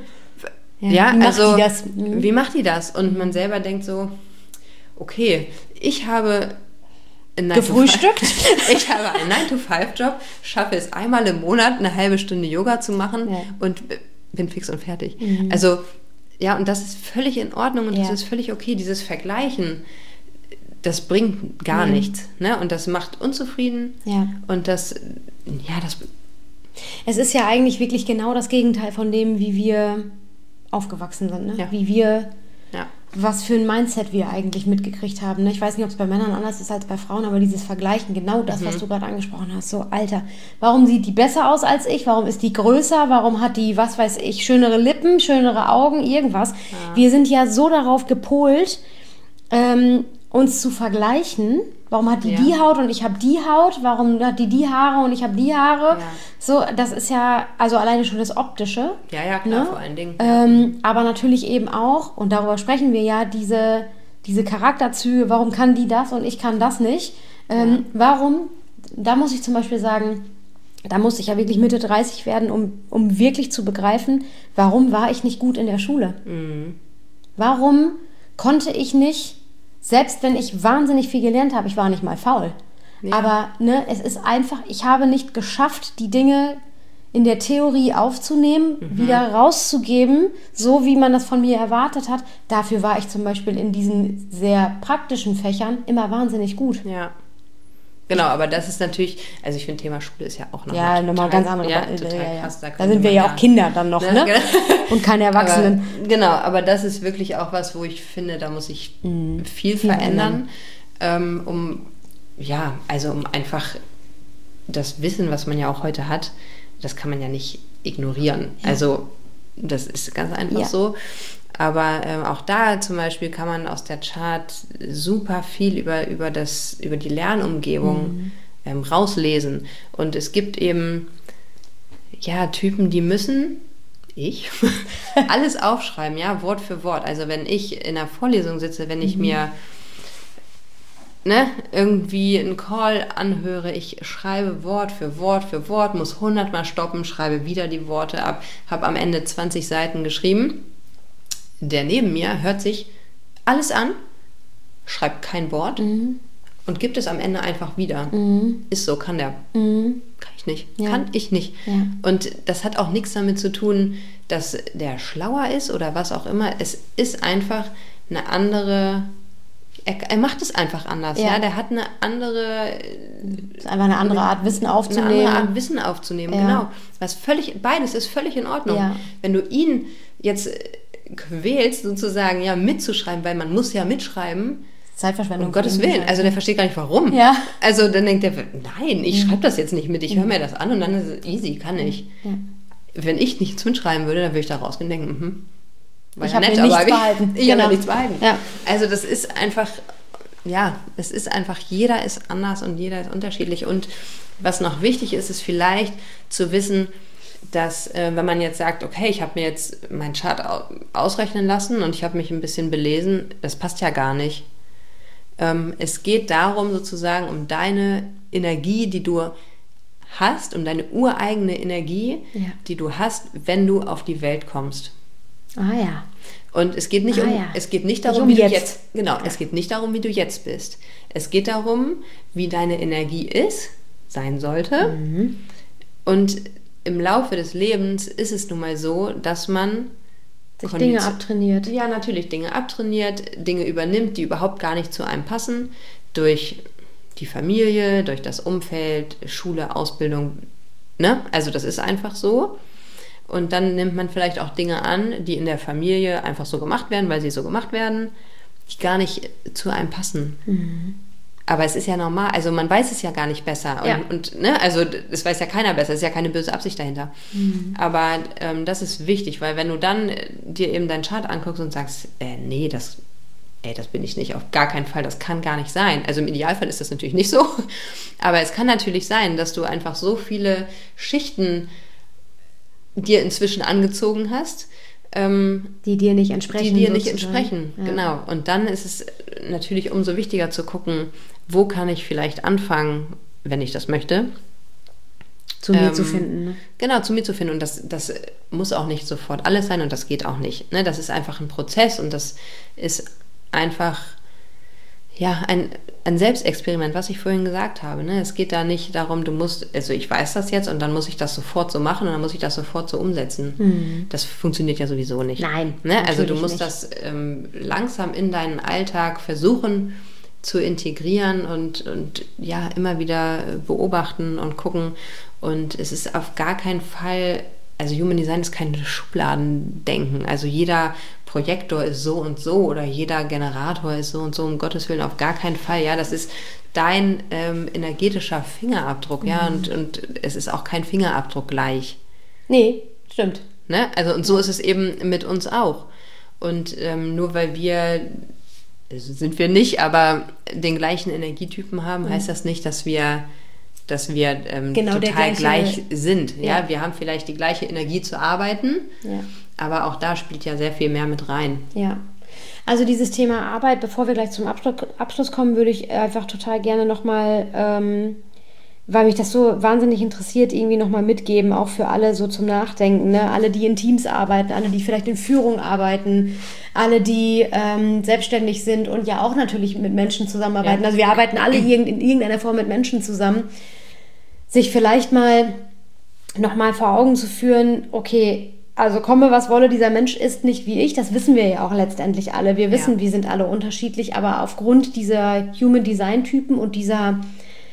ja, ja wie also macht die das? Mhm. Wie macht die das? Und man selber denkt so, okay, ich habe gefrühstückt. Ich habe einen nine to five Job, schaffe es einmal im Monat eine halbe Stunde Yoga zu machen ja. und bin fix und fertig. Mhm. Also ja, und das ist völlig in Ordnung und ja. das ist völlig okay. Dieses Vergleichen, das bringt gar mhm. nichts. Ne? Und das macht unzufrieden. Ja. Und das, ja, das... Es ist ja eigentlich wirklich genau das Gegenteil von dem, wie wir aufgewachsen sind. Ne? Ja. Wie wir... Ja. was für ein Mindset wir eigentlich mitgekriegt haben. Ich weiß nicht, ob es bei Männern anders ist als bei Frauen, aber dieses Vergleichen, genau das, mhm. was du gerade angesprochen hast. So, Alter, warum sieht die besser aus als ich? Warum ist die größer? Warum hat die, was weiß ich, schönere Lippen, schönere Augen, irgendwas? Ja. Wir sind ja so darauf gepolt, ähm, uns zu vergleichen. Warum hat die ja. die Haut und ich habe die Haut? Warum hat die die Haare und ich habe die Haare? Ja. So, das ist ja, also alleine schon das Optische. Ja, ja, klar, ne? vor allen Dingen. Ähm, aber natürlich eben auch, und darüber sprechen wir ja, diese, diese Charakterzüge, warum kann die das und ich kann das nicht? Ähm, ja. Warum, da muss ich zum Beispiel sagen, da muss ich ja wirklich Mitte dreißig werden, um, um wirklich zu begreifen, warum war ich nicht gut in der Schule? Mhm. Warum konnte ich nicht, selbst wenn ich wahnsinnig viel gelernt habe, ich war nicht mal faul. Ja. Aber ne, es ist einfach, ich habe nicht geschafft, die Dinge in der Theorie aufzunehmen, mhm. wieder rauszugeben, so wie man das von mir erwartet hat. Dafür war ich zum Beispiel in diesen sehr praktischen Fächern immer wahnsinnig gut. Ja. Genau, aber das ist natürlich, also ich finde, Thema Schule ist ja auch noch ja, nochmal ganz andere. Ja, total ja, krass. Da, da sind wir ja auch Kinder dann noch, ne? ne? Und keine Erwachsenen. Aber, genau, aber das ist wirklich auch was, wo ich finde, da muss ich mhm. viel, viel verändern, ähm, um, ja, also um einfach das Wissen, was man ja auch heute hat, das kann man ja nicht ignorieren. Ja. Also das ist ganz einfach ja. so. Aber ähm, auch da zum Beispiel kann man aus der Chart super viel über, über, das, über die Lernumgebung mhm. ähm, rauslesen. Und es gibt eben ja, Typen, die müssen, ich, alles aufschreiben, ja, Wort für Wort. Also wenn ich in einer Vorlesung sitze, wenn ich mhm. mir ne, irgendwie einen Call anhöre, ich schreibe Wort für Wort für Wort, muss hundertmal stoppen, schreibe wieder die Worte ab, habe am Ende zwanzig Seiten geschrieben. Der neben mir hört sich alles an, schreibt kein Wort mhm. und gibt es am Ende einfach wieder. Mhm. Ist so, kann der. Mhm. Kann ich nicht. Ja. Kann ich nicht. Ja. Und das hat auch nichts damit zu tun, dass der schlauer ist oder was auch immer. Es ist einfach eine andere... Er, er macht es einfach anders. Ja. Ja? Der hat eine andere... Ist einfach eine andere Art, Wissen aufzunehmen. Eine andere Art, Wissen aufzunehmen, ja. genau. Was völlig, beides ist völlig in Ordnung. Ja. Wenn du ihn jetzt... quälst, sozusagen, ja, mitzuschreiben, weil man muss ja mitschreiben. Zeitverschwendung. Um Gottes Willen. Also der versteht gar nicht, warum. Ja. Also dann denkt er, nein, ich mhm. schreibe das jetzt nicht mit, ich höre mir das an und dann ist es easy, kann ich. Ja. Wenn ich nichts mitschreiben würde, dann würde ich da rausgehen und denken, mhm, war ich ja habe nett, mir nichts aber behalten. Ich, ich genau. habe nichts behalten. Ja. Also das ist einfach, ja, es ist einfach, jeder ist anders und jeder ist unterschiedlich. Und was noch wichtig ist, ist vielleicht zu wissen, dass, äh, wenn man jetzt sagt, okay, ich habe mir jetzt meinen Chart ausrechnen lassen und ich habe mich ein bisschen belesen, das passt ja gar nicht. Ähm, es geht darum, sozusagen, um deine Energie, die du hast, um deine ureigene Energie, ja. die du hast, wenn du auf die Welt kommst. Ah ja. Und es geht nicht ah, um, ja. es geht nicht darum, um wie jetzt. du jetzt, genau, ja. es geht nicht darum, wie du jetzt bist. Es geht darum, wie deine Energie ist, sein sollte. Mhm. Und im Laufe des Lebens ist es nun mal so, dass man Sich Dinge abtrainiert. Ja, natürlich Dinge abtrainiert, Dinge übernimmt, die überhaupt gar nicht zu einem passen, durch die Familie, durch das Umfeld, Schule, Ausbildung, ne? Also das ist einfach so. Und dann nimmt man vielleicht auch Dinge an, die in der Familie einfach so gemacht werden, weil sie so gemacht werden, die gar nicht zu einem passen. Mhm. Aber es ist ja normal, also man weiß es ja gar nicht besser. Und, ja. und ne, also es weiß ja keiner besser, es ist ja keine böse Absicht dahinter. Mhm. Aber ähm, das ist wichtig, weil wenn du dann dir eben deinen Chart anguckst und sagst, äh, nee, das, ey, das bin ich nicht, auf gar keinen Fall, das kann gar nicht sein. Also im Idealfall ist das natürlich nicht so, aber es kann natürlich sein, dass du einfach so viele Schichten dir inzwischen angezogen hast, Ähm, die dir nicht entsprechen. Die dir nicht entsprechen, ja. Genau. Und dann ist es natürlich umso wichtiger zu gucken, wo kann ich vielleicht anfangen, wenn ich das möchte. Zu mir ähm, zu finden. Ne? Genau, zu mir zu finden. Und das, das muss auch nicht sofort alles sein und das geht auch nicht. Ne? Das ist einfach ein Prozess und das ist einfach ja, ein, ein Selbstexperiment, was ich vorhin gesagt habe. Ne? Es geht da nicht darum, du musst, also ich weiß das jetzt und dann muss ich das sofort so machen und dann muss ich das sofort so umsetzen. Mhm. Das funktioniert ja sowieso nicht. Nein, ne? Also du musst nicht. das ähm, langsam in deinen Alltag versuchen zu integrieren und, und ja, immer wieder beobachten und gucken. Und es ist auf gar keinen Fall, also Human Design ist kein Schubladendenken. Also jeder Projektor ist so und so oder jeder Generator ist so und so, um Gottes Willen, auf gar keinen Fall. Ja, das ist dein ähm, energetischer Fingerabdruck, mhm. ja, und, und es ist auch kein Fingerabdruck gleich. Nee, stimmt. Ne? Also und so ist es eben mit uns auch. Und ähm, nur weil wir, also sind wir nicht, aber den gleichen Energietypen haben, mhm. heißt das nicht, dass wir dass wir ähm, genau total gleiche, gleich sind. Ja? Ja. Wir haben vielleicht die gleiche Energie zu arbeiten, ja. aber auch da spielt ja sehr viel mehr mit rein. Ja, also dieses Thema Arbeit, bevor wir gleich zum Abschluss, Abschluss kommen, würde ich einfach total gerne nochmal, ähm, weil mich das so wahnsinnig interessiert, irgendwie nochmal mitgeben, auch für alle so zum Nachdenken. Ne? Alle, die in Teams arbeiten, alle, die vielleicht in Führung arbeiten, alle, die ähm, selbstständig sind und ja auch natürlich mit Menschen zusammenarbeiten. Ja. Also wir arbeiten alle in irgendeiner Form mit Menschen zusammen. Sich vielleicht mal nochmal vor Augen zu führen, okay, also komme, was wolle, dieser Mensch ist nicht wie ich, das wissen wir ja auch letztendlich alle. Wir wissen, ja. wir sind alle unterschiedlich, aber aufgrund dieser Human Design Typen und dieser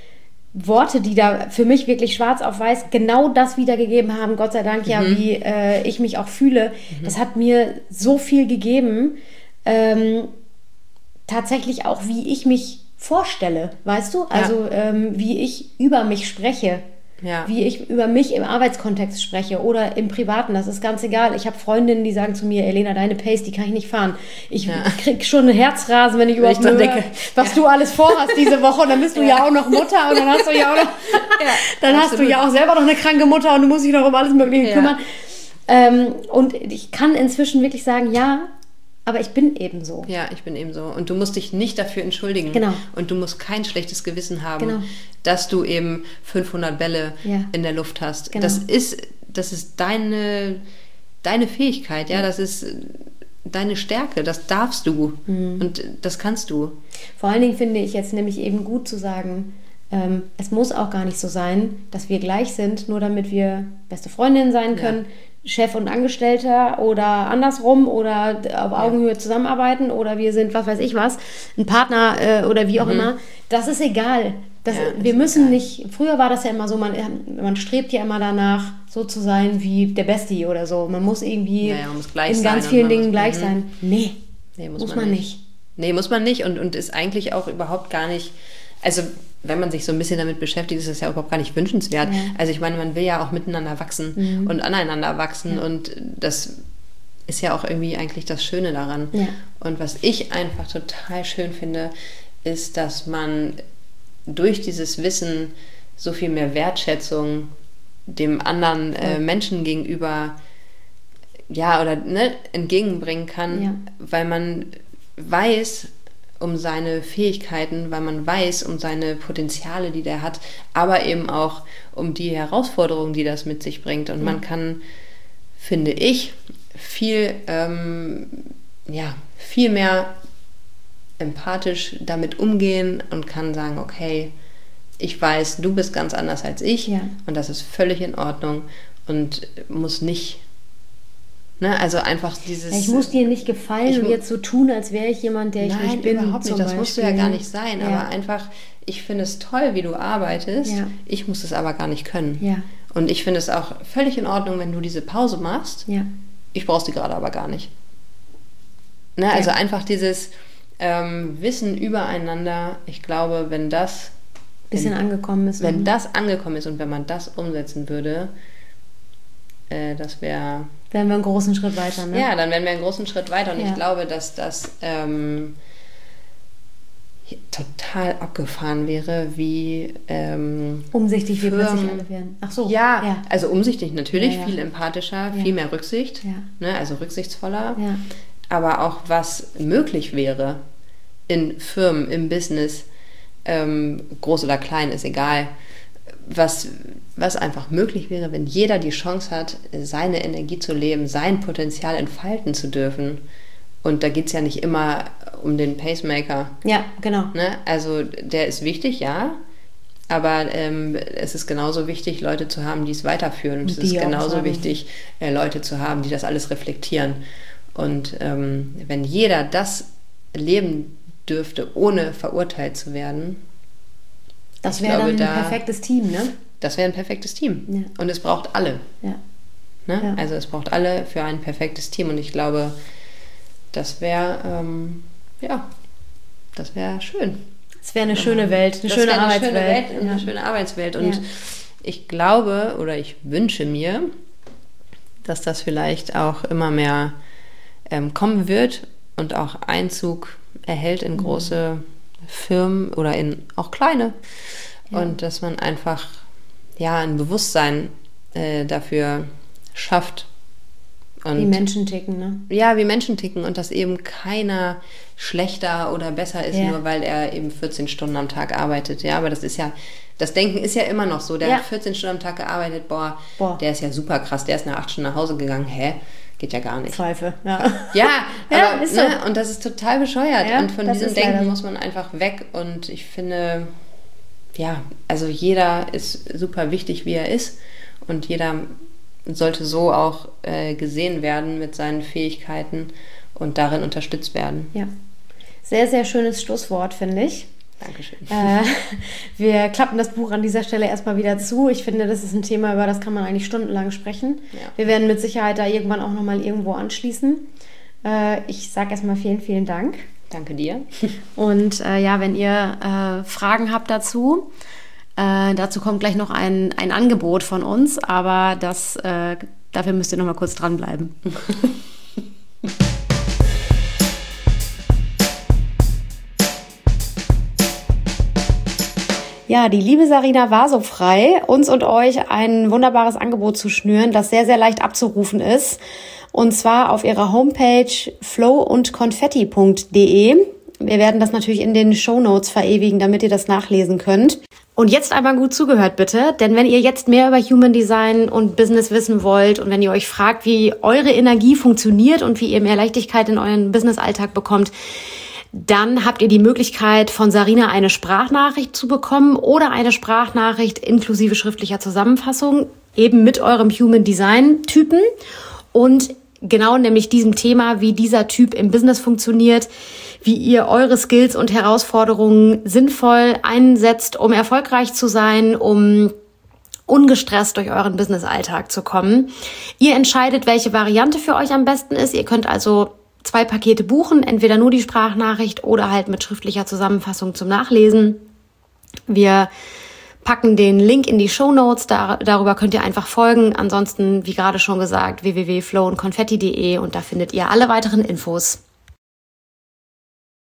Worte, die da für mich wirklich schwarz auf weiß genau das wiedergegeben haben, Gott sei Dank, mhm. ja, wie äh, ich mich auch fühle, mhm. das hat mir so viel gegeben, ähm, tatsächlich auch, wie ich mich vorstelle, weißt du? Also ja. ähm, wie ich über mich spreche, ja. wie ich über mich im Arbeitskontext spreche oder im Privaten, das ist ganz egal. Ich habe Freundinnen, die sagen zu mir, Elena, deine Pace, die kann ich nicht fahren. Ich ja. krieg schon einen Herzrasen, wenn ich überhaupt höre, denke, was ja. du alles vorhast diese Woche und dann bist du ja, ja auch noch Mutter und dann hast du ja auch noch, ja, dann hast du ja auch selber noch eine kranke Mutter und du musst dich noch um alles Mögliche ja. kümmern. Ähm, und ich kann inzwischen wirklich sagen, ja, aber ich bin eben so. Ja, ich bin eben so. Und du musst dich nicht dafür entschuldigen. Genau. Und du musst kein schlechtes Gewissen haben, genau. dass du eben fünfhundert Bälle ja. in der Luft hast. Genau. Das ist, das ist deine, deine Fähigkeit, ja, ja. Das ist deine Stärke, das darfst du. Mhm. Und das kannst du. Vor allen Dingen finde ich jetzt nämlich eben gut zu sagen, ähm, es muss auch gar nicht so sein, dass wir gleich sind, nur damit wir beste Freundinnen sein können, ja. Chef und Angestellter oder andersrum oder auf Augenhöhe ja. zusammenarbeiten oder wir sind was weiß ich was, ein Partner äh, oder wie auch mhm. immer. Das ist egal. Das, ja, wir müssen egal. nicht, früher war das ja immer so, man, man strebt ja immer danach, so zu sein wie der Bestie oder so. Man muss irgendwie ja, ja, man muss gleich in sein ganz vielen Dingen muss, gleich mhm. sein. Nee, nee muss, muss man, man nicht. nicht. Nee, muss man nicht und, und ist eigentlich auch überhaupt gar nicht, also wenn man sich so ein bisschen damit beschäftigt, ist das ja überhaupt gar nicht wünschenswert. Ja. Also ich meine, man will ja auch miteinander wachsen mhm. und aneinander wachsen ja. und das ist ja auch irgendwie eigentlich das Schöne daran. Ja. Und was ich einfach total schön finde, ist, dass man durch dieses Wissen so viel mehr Wertschätzung dem anderen äh, ja. Menschen gegenüber ja oder ne, entgegenbringen kann, ja. weil man weiß um seine Fähigkeiten, weil man weiß um seine Potenziale, die der hat, aber eben auch um die Herausforderungen, die das mit sich bringt. Und ja. man kann, finde ich, viel, ähm, ja, viel mehr empathisch damit umgehen und kann sagen, okay, ich weiß, du bist ganz anders als ich ja. und das ist völlig in Ordnung und muss nicht Ne? Also einfach dieses... Ich muss dir nicht gefallen ich, und jetzt so tun, als wäre ich jemand, der ich nein, nicht bin. Nein, überhaupt nicht. Das Beispiel. Musst du ja gar nicht sein. Ja. Aber einfach, ich finde es toll, wie du arbeitest. Ja. Ich muss es aber gar nicht können. Ja. Und ich finde es auch völlig in Ordnung, wenn du diese Pause machst. Ja. Ich brauche sie gerade aber gar nicht. Ne? Also ja. einfach dieses ähm, Wissen übereinander. Ich glaube, wenn das... bisschen wenn, angekommen ist. Wenn das angekommen ist und wenn man das umsetzen würde, äh, das wäre... Wären wir einen großen Schritt weiter, ne? Ja, dann wären wir einen großen Schritt weiter. Und ja. ich glaube, dass das ähm, total abgefahren wäre, wie... Ähm, umsichtig wir plötzlich alle werden. Ach so. Ja, ja. Also umsichtig natürlich, ja, ja. viel empathischer, ja. viel mehr Rücksicht, ja. ne? Also rücksichtsvoller. Ja. Aber auch was möglich wäre in Firmen, im Business, ähm, groß oder klein, ist egal, was, was einfach möglich wäre, wenn jeder die Chance hat, seine Energie zu leben, sein Potenzial entfalten zu dürfen. Und da geht es ja nicht immer um den Pacemaker. Ja, genau. Ne? Also der ist wichtig, ja, aber ähm, es ist genauso wichtig, Leute zu haben, die es weiterführen. Und es ist genauso wichtig, äh, Leute zu haben, die das alles reflektieren. Und ähm, wenn jeder das leben dürfte, ohne verurteilt zu werden, das wäre dann ein da, perfektes Team, ne? Das wäre ein perfektes Team. Ja. Und es braucht alle. Ja. Ne? Ja. Also es braucht alle für ein perfektes Team. Und ich glaube, das wäre, ähm, ja, das wäre schön. Es wäre eine ja. schöne Welt, eine das schöne eine Arbeitswelt. Schöne Welt, ja. Eine schöne Arbeitswelt. Und ja. ich glaube oder ich wünsche mir, dass das vielleicht auch immer mehr ähm, kommen wird und auch Einzug erhält in große mhm. Firmen oder in auch kleine. Ja. Und dass man einfach ja ein Bewusstsein äh, dafür schafft. Und wie Menschen ticken, ne? Ja, wie Menschen ticken und dass eben keiner schlechter oder besser ist, ja. nur weil er eben vierzehn Stunden am Tag arbeitet. Ja, aber das ist ja, das Denken ist ja immer noch so. Der ja. hat vierzehn Stunden am Tag gearbeitet, boah, boah, der ist ja super krass, der ist nach acht Stunden nach Hause gegangen. Hä? Geht ja gar nicht. Zweifel, ja. Ja, ja aber, ist so. Ne, und das ist total bescheuert. Ja, und von diesem Denken muss man einfach weg. Und ich finde, ja, also jeder ist super wichtig, wie er ist. Und jeder sollte so auch äh, gesehen werden mit seinen Fähigkeiten und darin unterstützt werden. Ja, sehr, sehr schönes Schlusswort, finde ich. Dankeschön. Äh, wir klappen das Buch an dieser Stelle erstmal wieder zu. Ich finde, das ist ein Thema, über das kann man eigentlich stundenlang sprechen. Ja. Wir werden mit Sicherheit da irgendwann auch nochmal irgendwo anschließen. Äh, ich sage erstmal vielen, vielen Dank. Danke dir. Und äh, ja, wenn ihr äh, Fragen habt dazu, äh, dazu kommt gleich noch ein, ein Angebot von uns, aber das, äh, dafür müsst ihr nochmal kurz dranbleiben. Ja, die liebe Sarina war so frei, uns und euch ein wunderbares Angebot zu schnüren, das sehr, sehr leicht abzurufen ist. Und zwar auf ihrer Homepage flow und konfetti punkt de. Wir werden das natürlich in den Shownotes verewigen, damit ihr das nachlesen könnt. Und jetzt einmal gut zugehört bitte, denn wenn ihr jetzt mehr über Human Design und Business wissen wollt und wenn ihr euch fragt, wie eure Energie funktioniert und wie ihr mehr Leichtigkeit in euren Business-Alltag bekommt, dann habt ihr die Möglichkeit, von Sarina eine Sprachnachricht zu bekommen oder eine Sprachnachricht inklusive schriftlicher Zusammenfassung, eben mit eurem Human Design Typen und genau nämlich diesem Thema, wie dieser Typ im Business funktioniert, wie ihr eure Skills und Herausforderungen sinnvoll einsetzt, um erfolgreich zu sein, um ungestresst durch euren Business-Alltag zu kommen. Ihr entscheidet, welche Variante für euch am besten ist. Ihr könnt also zwei Pakete buchen, entweder nur die Sprachnachricht oder halt mit schriftlicher Zusammenfassung zum Nachlesen. Wir packen den Link in die Shownotes, da, darüber könnt ihr einfach folgen. Ansonsten, wie gerade schon gesagt, w w w punkt flow und konfetti punkt de und da findet ihr alle weiteren Infos.